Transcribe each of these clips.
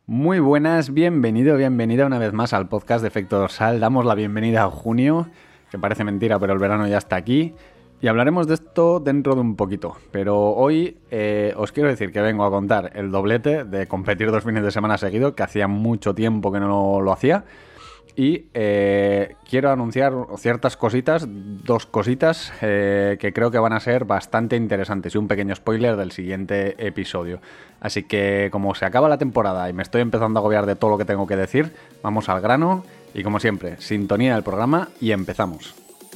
Muy buenas, bienvenida una vez más al podcast de Efecto Dorsal. Damos la bienvenida a junio, que parece mentira, pero el verano ya está aquí. Y hablaremos de esto dentro de un poquito. Pero hoy os quiero decir que vengo a contar el doblete de competir 2 fines de semana seguido, que hacía mucho tiempo que no lo hacía. Y quiero anunciar ciertas cositas, 2 cositas que creo que van a ser bastante interesantes y un pequeño spoiler del siguiente episodio. Así que como se acaba la temporada y me estoy empezando a agobiar de todo lo que tengo que decir, vamos al grano y como siempre, sintonía del programa y empezamos.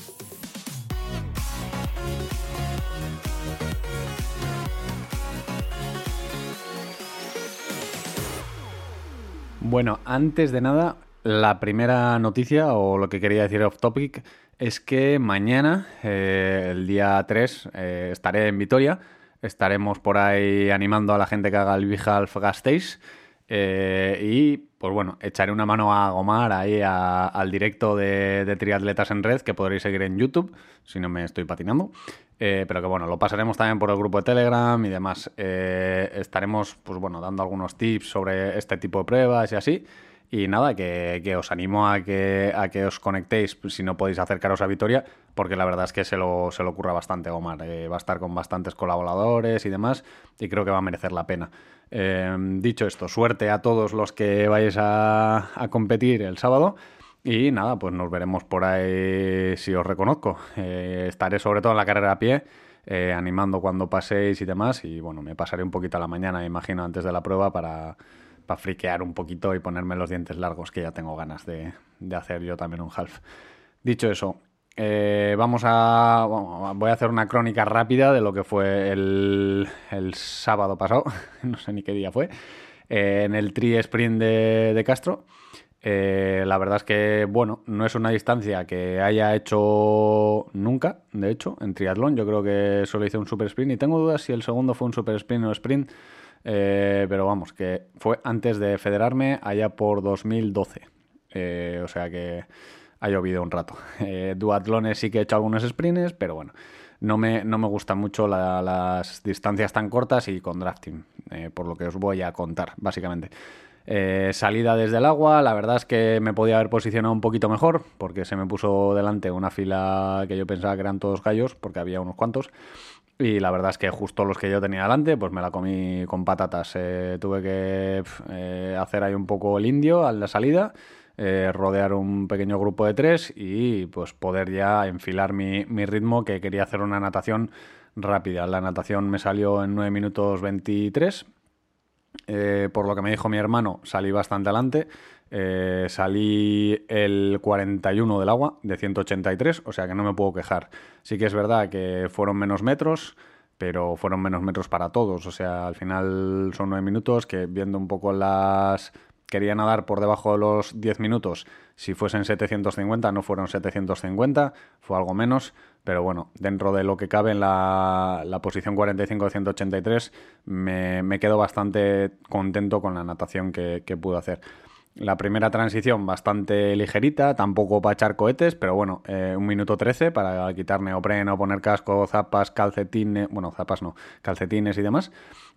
Bueno, antes de nada, la primera noticia, o lo que quería decir off topic, es que mañana, el día 3, estaré en Vitoria. Estaremos por ahí animando a la gente que haga el Bijalf Gasteiz. Y, pues bueno, echaré una mano a Gomar ahí al directo de Triatletas en Red, que podréis seguir en YouTube, si no me estoy patinando. Pero que bueno, lo pasaremos también por el grupo de Telegram y demás. Estaremos, pues bueno, dando algunos tips sobre este tipo de pruebas y así. Y nada, que os animo a que os conectéis si no podéis acercaros a Vitoria, porque la verdad es que se lo ocurra bastante Omar. Va a estar con bastantes colaboradores y demás, y creo que va a merecer la pena. Dicho esto, suerte a todos los que vayáis a competir el sábado. Y nada, pues nos veremos por ahí si os reconozco. Estaré sobre todo en la carrera a pie, animando cuando paséis y demás. Y bueno, me pasaré un poquito a la mañana, me imagino, antes de la prueba para friquear un poquito y ponerme los dientes largos, que ya tengo ganas de hacer yo también un half. Dicho eso, voy a hacer una crónica rápida de lo que fue el sábado pasado, no sé ni qué día fue, en el Tri Sprint de Castro. La verdad es que, bueno, no es una distancia que haya hecho nunca, de hecho, en triatlón. Yo creo que solo hice un super sprint y tengo dudas si el segundo fue un super sprint o sprint. Pero vamos, que fue antes de federarme allá por 2012. O sea que ha llovido un rato. Duatlones sí que he hecho algunos sprints, pero bueno, no me gustan mucho las distancias tan cortas y con drafting, por lo que os voy a contar, básicamente. Salida desde el agua, la verdad es que me podía haber posicionado un poquito mejor, porque se me puso delante una fila que yo pensaba que eran todos gallos, porque había unos cuantos. Y la verdad es que justo los que yo tenía delante, pues me la comí con patatas. Tuve que hacer ahí un poco el indio a la salida, rodear un pequeño grupo de 3 y pues poder ya enfilar mi ritmo, que quería hacer una natación rápida. La natación me salió en 9 minutos 23. Por lo que me dijo mi hermano, salí bastante adelante. Salí el 41 del agua, de 183, o sea que no me puedo quejar. Sí que es verdad que fueron menos metros, pero fueron menos metros para todos. O sea, al final son 9 minutos que, viendo un poco quería nadar por debajo de los 10 minutos. Si fuesen 750, no fueron 750, fue algo menos. Pero bueno, dentro de lo que cabe en la posición 45 de 183, me quedo bastante contento con la natación que pude hacer. La primera transición bastante ligerita, tampoco para echar cohetes, pero bueno, 1 minuto 13 para quitar neopreno, poner casco, zapas, calcetines, bueno, zapas no, calcetines y demás.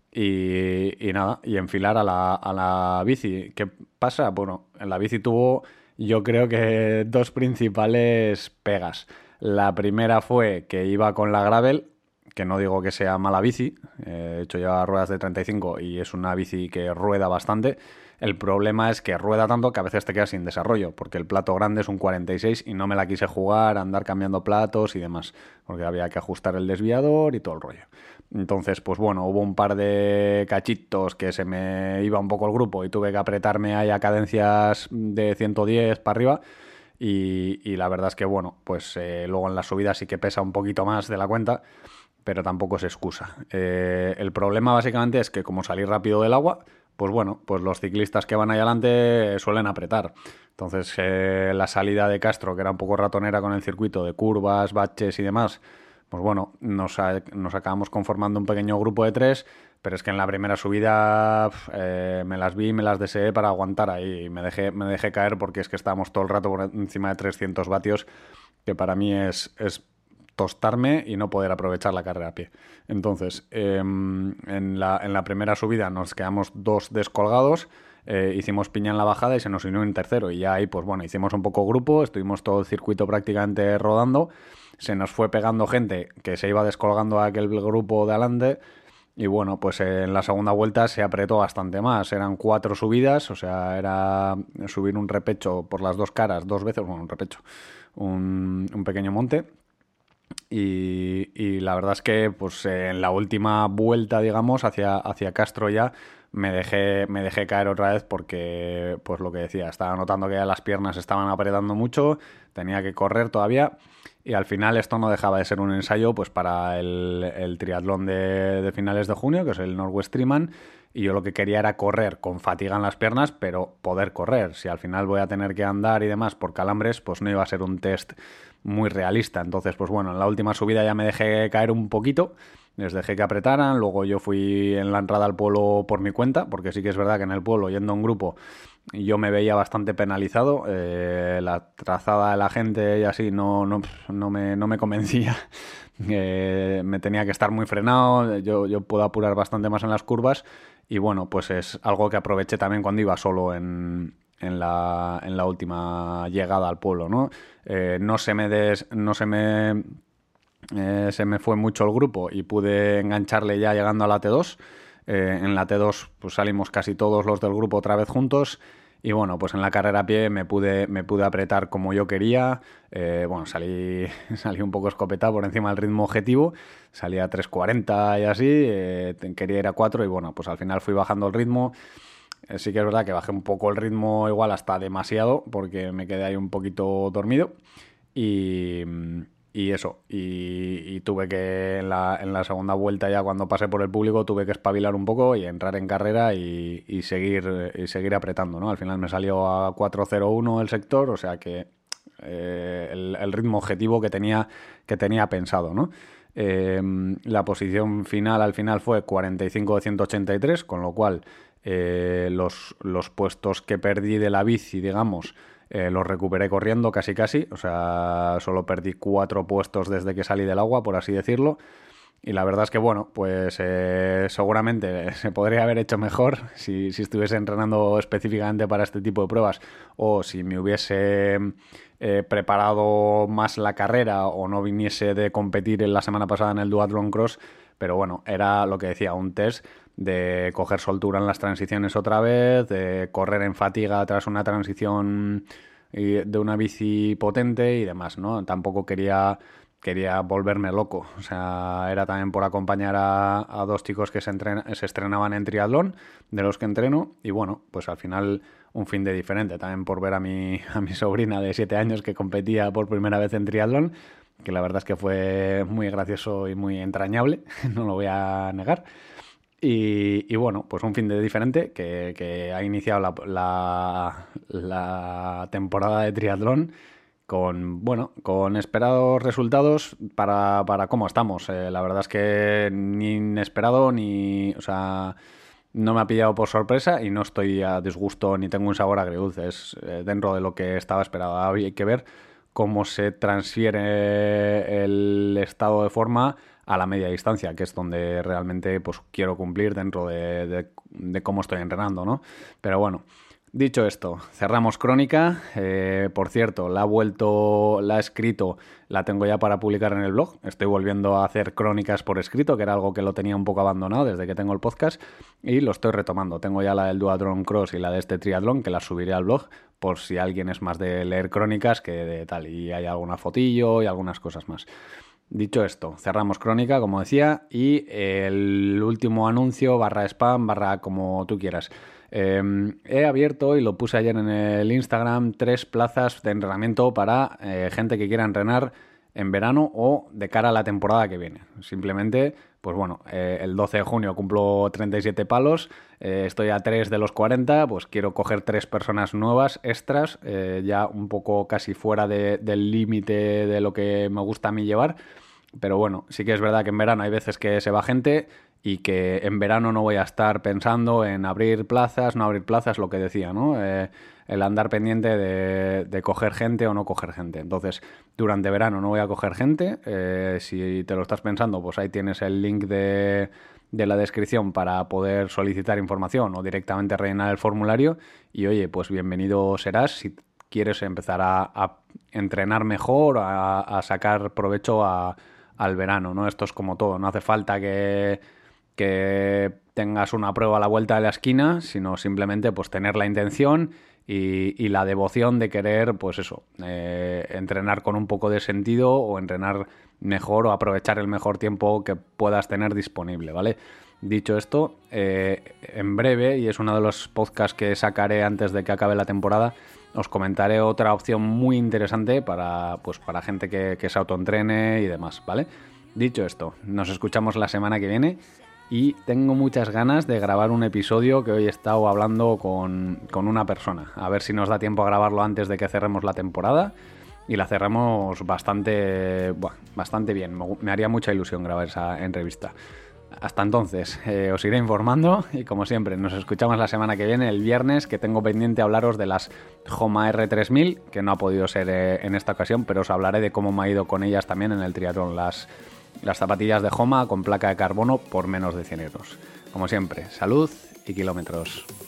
Y nada, y enfilar a la bici. ¿Qué pasa? Bueno, en la bici tuvo, yo creo que 2 principales pegas. La primera fue que iba con la gravel, que no digo que sea mala bici, de hecho lleva ruedas de 35 y es una bici que rueda bastante. El problema es que rueda tanto que a veces te quedas sin desarrollo, porque el plato grande es un 46 y no me la quise jugar, andar cambiando platos y demás, porque había que ajustar el desviador y todo el rollo. Entonces, pues bueno, hubo un par de cachitos que se me iba un poco el grupo y tuve que apretarme ahí a cadencias de 110 para arriba. Y la verdad es que, bueno, pues luego en la subida sí que pesa un poquito más de la cuenta, pero tampoco es excusa. El problema básicamente es que, como salí rápido del agua, pues bueno, pues los ciclistas que van ahí adelante suelen apretar. Entonces, la salida de Castro, que era un poco ratonera con el circuito de curvas, baches y demás, pues bueno, nos acabamos conformando un pequeño grupo de 3, pero es que en la primera subida me las vi y me las deseé para aguantar ahí. Y me dejé caer, porque es que estábamos todo el rato por encima de 300 vatios, que para mí es tostarme y no poder aprovechar la carrera a pie. Entonces, en la primera subida nos quedamos 2 descolgados. hicimos piña en la bajada y se nos unió un tercero. Y ya ahí, pues bueno, hicimos un poco grupo, estuvimos todo el circuito prácticamente rodando. Se nos fue pegando gente que se iba descolgando a aquel grupo de adelante. Y bueno, pues en la segunda vuelta se apretó bastante más. Eran 4 subidas, o sea, era subir un repecho por las dos caras 2 veces, bueno, un repecho, un pequeño monte. Y la verdad es que pues en la última vuelta, digamos, hacia Castro ya me dejé caer otra vez porque, pues lo que decía, estaba notando que ya las piernas estaban apretando mucho, tenía que correr todavía y al final esto no dejaba de ser un ensayo pues para el triatlón de finales de junio, que es el Northwest Triman, y yo lo que quería era correr con fatiga en las piernas, pero poder correr. Si al final voy a tener que andar y demás por calambres, pues no iba a ser un test muy realista. Entonces, pues bueno, en la última subida ya me dejé caer un poquito, les dejé que apretaran, luego yo fui en la entrada al pueblo por mi cuenta, porque sí que es verdad que en el pueblo, yendo en grupo, yo me veía bastante penalizado, la trazada de la gente y así no me convencía. Me tenía que estar muy frenado, yo puedo apurar bastante más en las curvas y bueno, pues es algo que aproveché también cuando iba solo en la última llegada al pueblo, ¿no? Se me fue mucho el grupo y pude engancharle ya llegando a la T2. En la T2 pues salimos casi todos los del grupo otra vez juntos y bueno, pues en la carrera a pie me pude apretar como yo quería. Bueno, salí un poco escopetado por encima del ritmo objetivo, salí a 3:40 y así, quería ir a 4 y bueno, pues al final fui bajando el ritmo. Sí que es verdad que bajé un poco el ritmo, igual hasta demasiado, porque me quedé ahí un poquito dormido. Y, y eso, y tuve que en la segunda vuelta ya cuando pasé por el público tuve que espabilar un poco y entrar en carrera y seguir apretando, ¿no? Al final me salió a 4:01 el sector, o sea que el ritmo objetivo que tenía pensado, ¿no? La posición final al final fue 45 de 183, con lo cual los puestos que perdí de la bici, digamos, los recuperé corriendo casi casi, o sea, solo perdí 4 puestos desde que salí del agua, por así decirlo. Y la verdad es que, bueno, pues seguramente se podría haber hecho mejor si estuviese entrenando específicamente para este tipo de pruebas o si me hubiese preparado más la carrera o no viniese de competir en la semana pasada en el Duathlon Cross. Pero bueno, era lo que decía, un test de coger soltura en las transiciones otra vez, de correr en fatiga tras una transición de una bici potente y demás, ¿no? Tampoco quería volverme loco. O sea, era también por acompañar a 2 chicos que se estrenaban en triatlón, de los que entreno, y bueno, pues al final un fin de diferente, también por ver a mi sobrina de 7 años que competía por primera vez en triatlón, que la verdad es que fue muy gracioso y muy entrañable, no lo voy a negar. Y bueno, pues un fin de diferente que ha iniciado la temporada de triatlón con esperados resultados para cómo estamos. La verdad es que ni inesperado o sea, no me ha pillado por sorpresa y no estoy a disgusto ni tengo un sabor agridulce. Es dentro de lo que estaba esperado. Ahora hay que ver cómo se transfiere el estado de forma a la media distancia, que es donde realmente pues quiero cumplir dentro de cómo estoy entrenando, ¿no? Pero bueno, dicho esto, cerramos crónica. Por cierto, la he escrito, la tengo ya para publicar en el blog. Estoy volviendo a hacer crónicas por escrito, que era algo que lo tenía un poco abandonado desde que tengo el podcast, y lo estoy retomando. Tengo ya la del Duathlon Cross y la de este triatlón, que las subiré al blog, por si alguien es más de leer crónicas que de tal, y hay alguna fotillo y algunas cosas más. Dicho esto, cerramos crónica, como decía, y el último anuncio, /spam, como tú quieras. He abierto, y lo puse ayer en el Instagram, 3 plazas de entrenamiento para gente que quiera entrenar en verano o de cara a la temporada que viene. Simplemente, pues bueno, el 12 de junio cumplo 37 palos, estoy a 3 de los 40, pues quiero coger 3 personas nuevas, extras, ya un poco casi fuera del límite de lo que me gusta a mí llevar. Pero bueno, sí que es verdad que en verano hay veces que se va gente y que en verano no voy a estar pensando en abrir plazas, no abrir plazas, lo que decía, ¿no? El andar pendiente de coger gente o no coger gente. Entonces, durante verano no voy a coger gente. Si te lo estás pensando, pues ahí tienes el link de la descripción para poder solicitar información o directamente rellenar el formulario. Y oye, pues bienvenido serás si quieres empezar a entrenar mejor, a sacar provecho al verano, ¿no? Esto es como todo, no hace falta que tengas una prueba a la vuelta de la esquina, sino simplemente pues tener la intención y la devoción de querer, pues eso, entrenar con un poco de sentido o entrenar mejor o aprovechar el mejor tiempo que puedas tener disponible, ¿vale? Dicho esto, en breve, y es uno de los podcasts que sacaré antes de que acabe la temporada, os comentaré otra opción muy interesante para gente que se autoentrene y demás, ¿vale? Dicho esto, nos escuchamos la semana que viene y tengo muchas ganas de grabar un episodio que hoy he estado hablando con una persona. A ver si nos da tiempo a grabarlo antes de que cerremos la temporada y la cerramos bastante bien. Me haría mucha ilusión grabar esa entrevista. Hasta entonces, os iré informando y como siempre, nos escuchamos la semana que viene, el viernes, que tengo pendiente hablaros de las Homa R3000, que no ha podido ser en esta ocasión, pero os hablaré de cómo me ha ido con ellas también en el triatlón, las zapatillas de Homa con placa de carbono por menos de 100 euros. Como siempre, salud y kilómetros.